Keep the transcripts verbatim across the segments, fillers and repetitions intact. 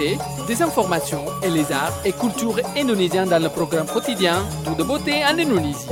l'actualité, des informations et les arts et cultures indonésiens dans le programme quotidien Tout de beauté en Indonésie.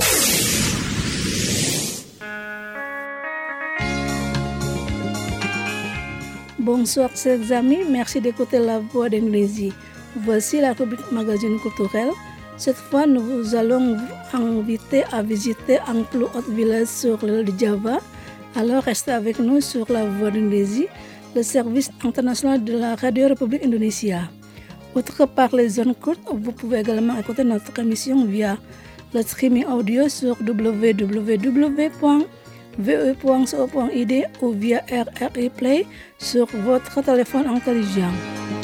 Bonsoir chers amis, merci d'écouter la voix d'Indonésie. Voici la rubrique magazine culturel. Cette fois, nous allons vous inviter à visiter un plus haut village sur l'île de Java. Alors restez avec nous sur la voix d'Indonésie, le service international de la Radio République Indonésia. Outre par les zones courtes, vous pouvez également écouter notre émission via le streaming audio sur w w w point v e point co point i d ou via R R I Play sur votre téléphone intelligent.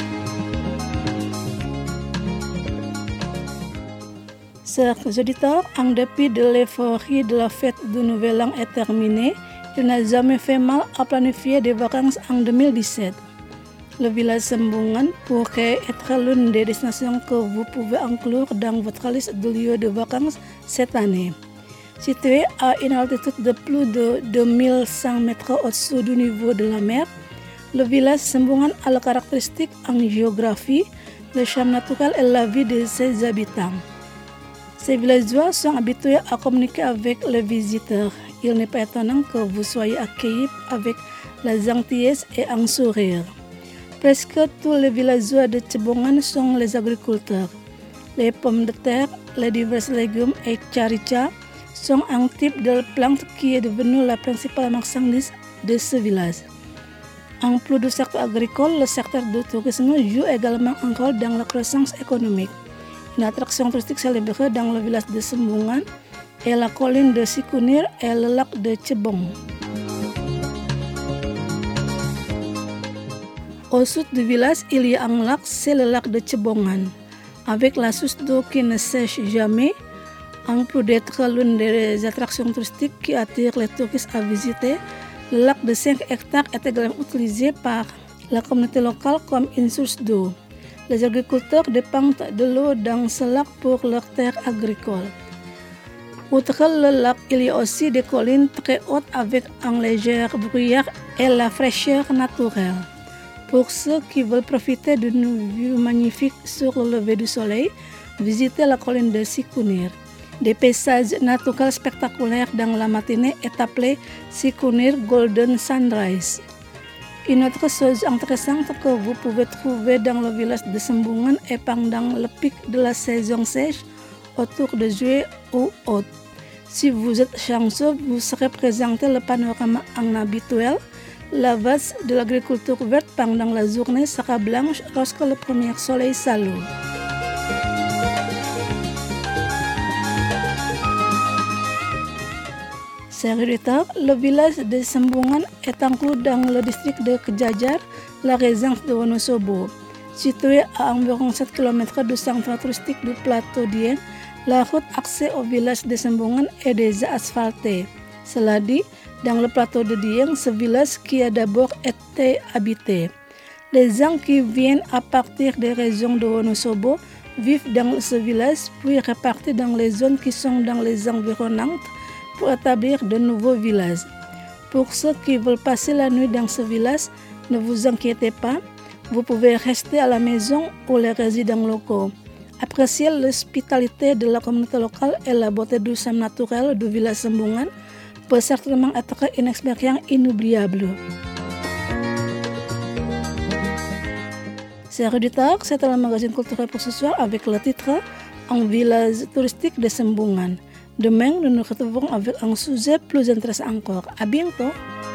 Chers auditeurs, en dépit de l'euphorie de la fête du Nouvel An est terminée, il n'a jamais fait mal à planifier des vacances en deux mille dix-sept. Le village Sembungan pourrait être l'une des destinations que vous pouvez inclure dans votre liste de lieux de vacances cette année. Situé à une altitude de plus de deux mille cent mètres au-dessus du niveau de la mer, le village Sembungan a la caractéristique en géographie, le charme naturel et la vie de ses habitants. Ces villageois sont habitués à communiquer avec les visiteurs. Il n'est pas étonnant que vous soyez accueillis avec la gentillesse et un sourire. Presque tous les villageois de Cebongan sont les agriculteurs. Les pommes de terre, les divers légumes et carica sont un type de plante qui est devenu la principale marchandise de ce village. En plus du secteur agricole, le secteur du tourisme joue également un rôle dans la croissance économique. Une attraction touristique célébrée dans le village de Sembungan est la colline de Sikunir et le lac de Cebong. Au sud du village, il y a un lac, c'est le lac de Cebongan. Avec la source d'eau qui ne sèche jamais, en plus d'être l'une des attractions touristiques qui attire les touristes à visiter, le lac de cinq hectares est également utilisé par la communauté locale comme une source d'eau. Les agriculteurs dépendent de l'eau dans ce lac pour leurs terres agricoles. Outre le lac, il y a aussi des collines très hautes avec un léger brouillard et la fraîcheur naturelle. Pour ceux qui veulent profiter d'une vue magnifique sur le lever du soleil, visitez la colline de Sikunir. Des paysages naturels spectaculaires dans la matinée est appelé Sikunir Golden Sunrise. Une autre chose intéressante que vous pouvez trouver dans le village de Sembungan est pendant le pic de la saison sèche, autour de juillet ou août. Si vous êtes chanceux, vous serez présenté le panorama en habituel. La base de l'agriculture verte pendant la journée sera blanche lorsque le premier soleil s'allume. Chers auditeurs, le village de Sembungan est inclus dans le district de Kejajar, la région de Wonosobo. Situé à environ sept kilomètres du centre touristique du plateau d'Ien, la route accès au village de Sembungan est déjà asphaltée. Cela dit, dans le plateau de Dieng, ce village qui a d'abord été habité. Les gens qui viennent à partir des régions de Wonosobo vivent dans ce village, puis répartis dans les zones qui sont dans les environnantes pour établir de nouveaux villages. Pour ceux qui veulent passer la nuit dans ce village, ne vous inquiétez pas, vous pouvez rester à la maison ou les résidents locaux. Apprécier l'hospitalité de la communauté locale et la beauté du charme naturel du village Sembungan peut certainement être une expérience inoubliable. Chers auditeurs, c'était le magazine culturel pour ce soir avec le titre Un village touristique de Sembungan. Demain, nous nous retrouvons avec un sujet plus intéressant encore. À bientôt!